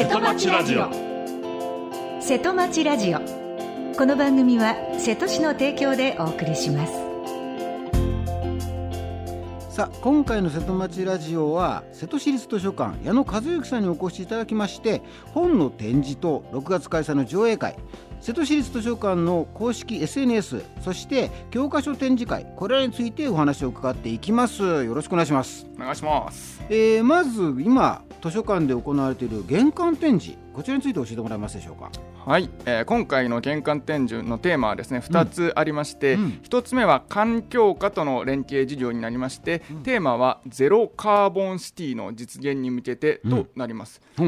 瀬戸町ラジオ。 瀬戸町ラジオ。この番組は瀬戸市の提供でお送りします。 さあ、今回の瀬戸町ラジオは瀬戸市立図書館矢野和之さんにお越しいただきまして、本の展示と6月開催の上映会、瀬戸市立図書館の公式 SNS、 そして教科書展示会、これらについてお話を伺っていきます。よろしくお願いします。 お願いします。 まず今図書館で行われている玄関展示、こちらについて教えてもらえますでしょうか。 はい、今回の玄関展示のテーマはですね、2つありまして、1つ目は環境課との連携事業になりまして、テーマはゼロカーボンシティの実現に向けてとなります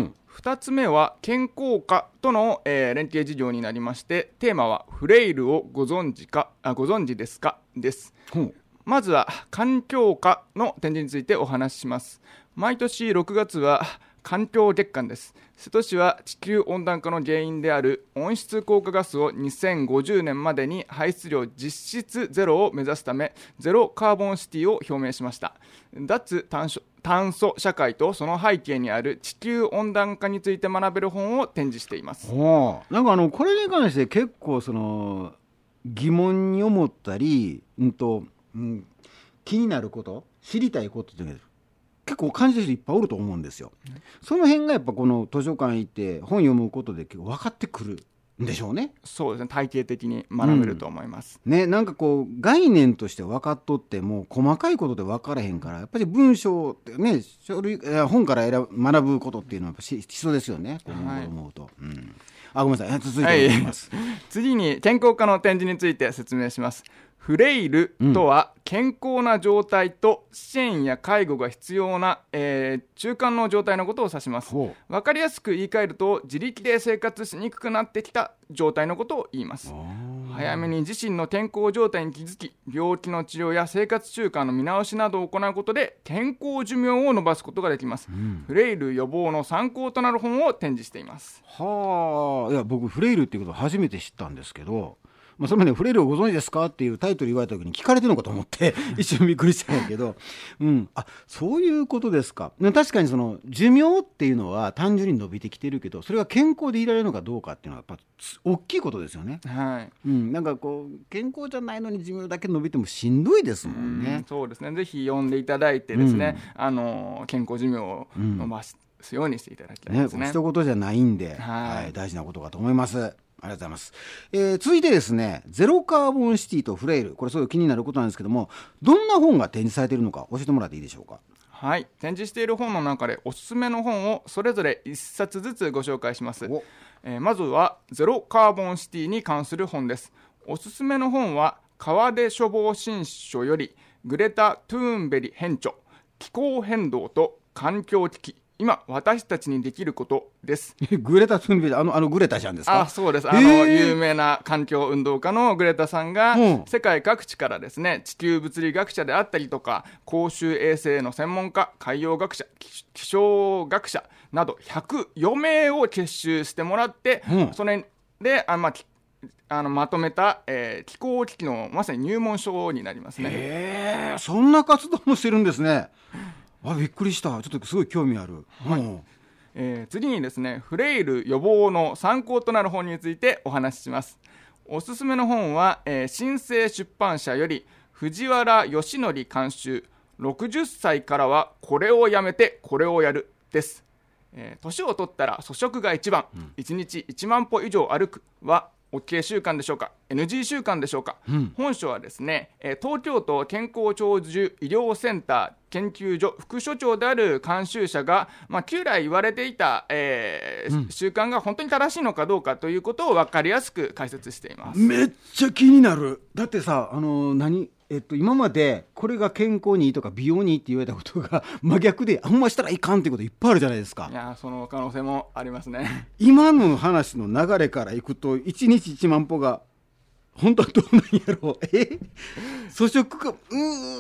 。2つ目は健康課との、連携事業になりまして、テーマはフレイルをご存知ですかです。まずは環境課の展示についてお話しします。毎年6月は環境月間です。瀬戸市は地球温暖化の原因である温室効果ガスを2050年までに排出量実質ゼロを目指すため、ゼロカーボンシティを表明しました。脱炭素社会とその背景にある地球温暖化について学べる本を展示しています。 なんかこれに関して結構疑問に思ったり、気になること、知りたいことっていうのが結構感じてる人いっぱいおると思うんですよ。その辺がやっぱこの図書館行って本読むことで結構分かってくるんでしょうね。 そうですね、体系的に学べると思います、 なんかこう概念として分かっとっても細かいことで分からへんから、やっぱり文章ってね、書類本から学ぶことっていうのはやっぱ必要ですよね、こう思うと、ごめんなさい、続いていきます、 次に健康科の展示について説明します。フレイルとは健康な状態と支援や介護が必要な、中間の状態のことを指します。分かりやすく言い換えると、自力で生活しにくくなってきた状態のことを言います。早めに自身の健康状態に気づき、病気の治療や生活習慣の見直しなどを行うことで健康寿命を伸ばすことができます、フレイル予防の参考となる本を展示しています。 いや僕フレイルっていうことを初めて知ったんですけど、それまでフレイルをご存知ですかっていうタイトル言われた時に聞かれてるのかと思って一瞬びっくりしたんやけど、そういうことですか。確かに寿命っていうのは単純に伸びてきてるけど、それが健康でいられるのかどうかっていうのはやっぱ大きいことですよね。なんかこう健康じゃないのに寿命だけ伸びてもしんどいですもんね。 そうですね、ぜひ読んでいただいてですね、健康寿命を伸ばすようにしていただきたいですね。 一言じゃないんで、大事なことかと思います。ありがとうございます。続いてですね、ゼロカーボンシティとフレイル、これすごい気になることなんですけども、どんな本が展示されているのか教えてもらっていいでしょうか。 はい、展示している本の中でおすすめの本をそれぞれ1冊ずつご紹介します。まずはゼロカーボンシティに関する本です。おすすめの本は川出処方新書よりグレタ・トゥーンベリ編著、気候変動と環境危機、今私たちにできることです。 グレタ・トゥーンベリ、グレタちゃんですか。 そうです。有名な環境運動家のグレタさんが、世界各地からですね、地球物理学者であったりとか、公衆衛生の専門家、海洋学者、気象学者など104名を結集してもらって、それでまとめた、気候危機のまさに入門書になりますね。 そんな活動もしてるんですね。びっくりした。ちょっとすごい興味ある。 次にですね、フレイル予防の参考となる本についてお話しします。おすすめの本は、新生出版社より藤原義則監修、60歳からはこれをやめてこれをやるです。年を取ったら粗食が一番、1日1万歩以上歩くはOK 習慣でしょうか、 NG 習慣でしょうか。本書はですね、東京都健康長寿医療センター研究所副所長である監修者が、旧来言われていた、習慣が本当に正しいのかどうかということを分かりやすく解説しています。 めっちゃ気になる。だってさ、今までこれが健康にいいとか美容にいいって言われたことが真逆で、あんましたらいかんってこといっぱいあるじゃないですか。 いや、その可能性もありますね。 今の話の流れからいくと1日1万歩が本当はどうなんやろう。粗食か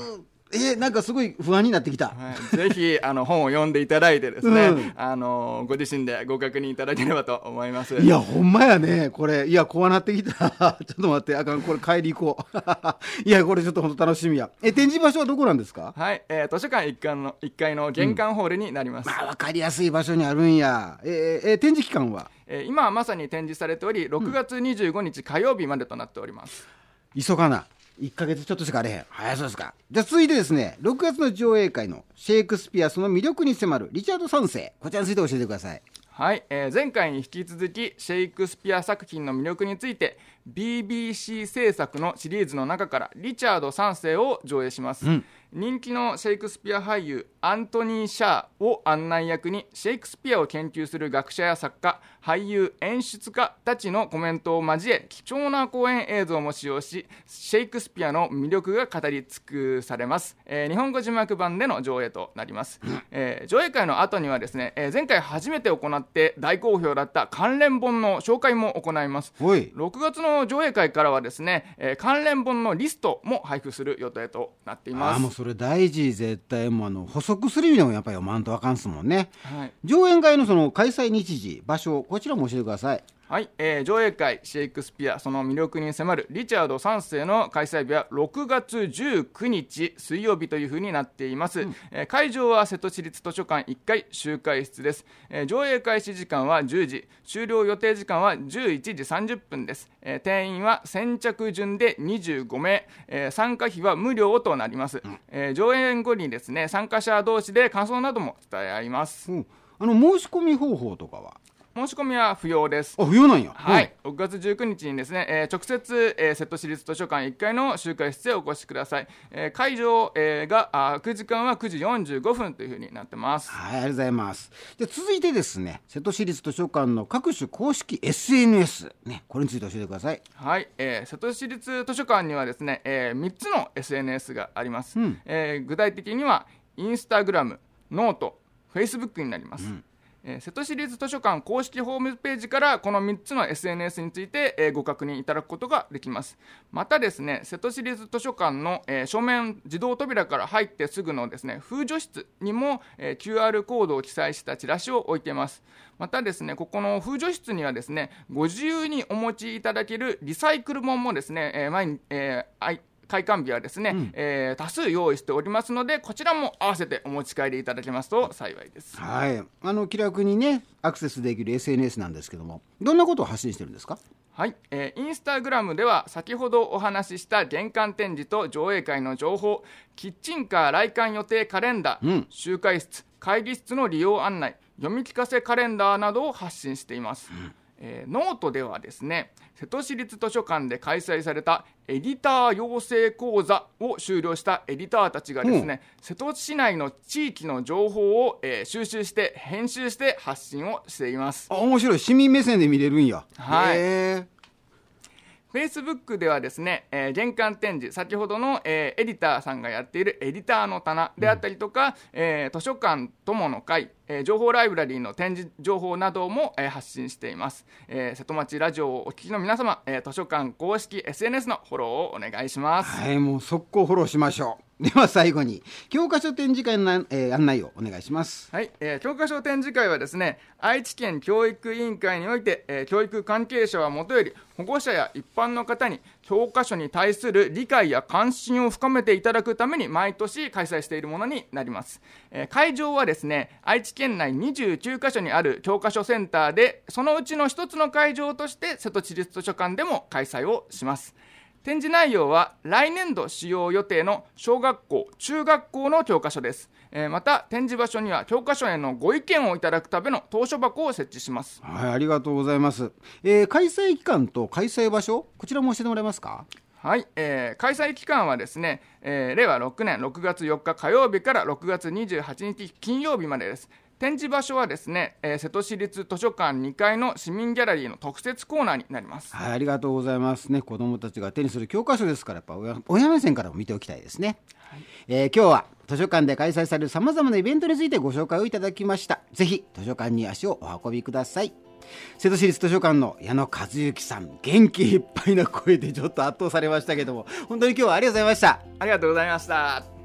なんかすごい不安になってきた。 はい、ぜひ本を読んでいただいてですね、ご自身でご確認いただければと思います。 いやほんまやねこれ。いや怖なってきたちょっと待って、あかん、これ帰り行こういやこれちょっと本当楽しみや。展示場所はどこなんですか？ はい、図書館1階の玄関ホールになります。 分かりやすい場所にあるんや。展示期間は？ 今はまさに展示されており、6月25日火曜日までとなっております。 急がな、1ヶ月ちょっとしかあれへん。はい、そうですか。じゃあ続いてですね、6月の上映会のシェイクスピアその魅力に迫るリチャード3世、こちらについて教えてください。 はい、前回に引き続きシェイクスピア作品の魅力について BBC 制作のシリーズの中からリチャード3世を上映します。人気のシェイクスピア俳優アントニー・シャーを案内役にシェイクスピアを研究する学者や作家、俳優、演出家たちのコメントを交え貴重な講演映像も使用し、シェイクスピアの魅力が語り尽くされます。日本語字幕版での上映となります。上映会の後にはですね、前回初めて行って大好評だった関連本の紹介も行います。6月の上映会からはですね、関連本のリストも配布する予定となっています。 もうそれ大事。絶対もう補足する意味でもやっぱり読まんとあかんすもんね。 はい、 上演会のその開催日時、場所、こちらも教えてください。 はい、上映会シェイクスピアその魅力に迫るリチャード3世の開催日は6月19日水曜日というふうになっています。会場は瀬戸市立図書館1階集会室です。上映開始時間は10時、終了予定時間は11時30分です。定員は先着順で25名、参加費は無料となります。上演後にですね、参加者同士で感想なども伝え合います。 申し込み方法とかは？ 申し込みは不要です。 不要なんや。 はい、6月19日にですね、直接、瀬戸市立図書館1階の集会室へお越しください。会場、が開く時間は9時45分というふうになってます。 はい、ありがとうございます。で続いてですね、瀬戸市立図書館の各種公式 SNS、これについて教えてください。 はい、瀬戸市立図書館にはですね、3つの SNS があります。具体的にはインスタグラム、ノート、フェイスブックになります。瀬戸市立図書館公式ホームページからこの3つの SNS について、ご確認いただくことができます。またですね、瀬戸市立図書館の、正面自動扉から入ってすぐのですね、風除室にも、QR コードを記載したチラシを置いています。またですね、ここの風除室にはですね、ご自由にお持ちいただけるリサイクル本もですね、開館日はですね、多数用意しておりますので、こちらも合わせてお持ち帰りいただけますと幸いです。 はい、気楽にねアクセスできる SNS なんですけども、どんなことを発信してるんですか？ はい、インスタグラムでは先ほどお話しした玄関展示と上映会の情報、キッチンカー来館予定カレンダー、集会室、会議室の利用案内、読み聞かせカレンダーなどを発信しています。ノートではですね、瀬戸市立図書館で開催されたエディター養成講座を修了したエディターたちがですね、瀬戸市内の地域の情報を、収集して編集して発信をしています。 面白い。市民目線で見れるんや。 はい。Facebook ではですね、玄関展示、先ほどの、エディターさんがやっているエディターの棚であったりとか、図書館友の会、情報ライブラリーの展示情報なども、発信しています。瀬戸町ラジオをお聞きの皆様、図書館公式 SNS のフォローをお願いします。 はい、もう速攻フォローしましょう。では最後に教科書展示会の、案内をお願いします。 はい、教科書展示会はですね、愛知県教育委員会において、教育関係者はもとより保護者や一般の方に教科書に対する理解や関心を深めていただくために毎年開催しているものになります。会場はですね、愛知県内29カ所にある教科書センターで、そのうちの一つの会場として瀬戸市立図書館でも開催をします。展示内容は来年度使用予定の小学校、中学校の教科書です。また展示場所には教科書へのご意見をいただくための図書箱を設置します。 はい、ありがとうございます。開催期間と開催場所、こちらも教えてもらえますか？ はい、開催期間はですね、令和6年6月4日火曜日から6月28日金曜日までです。展示場所はですね、瀬戸市立図書館2階の市民ギャラリーの特設コーナーになります。 はい、ありがとうございますね。子どもたちが手にする教科書ですから、やっぱ親目線からも見ておきたいですね。はい、今日は図書館で開催されるさまざまなイベントについてご紹介をいただきました。ぜひ図書館に足をお運びください。瀬戸市立図書館の矢野和之さん、元気いっぱいな声でちょっと圧倒されましたけども、本当に今日はありがとうございました。 ありがとうございました。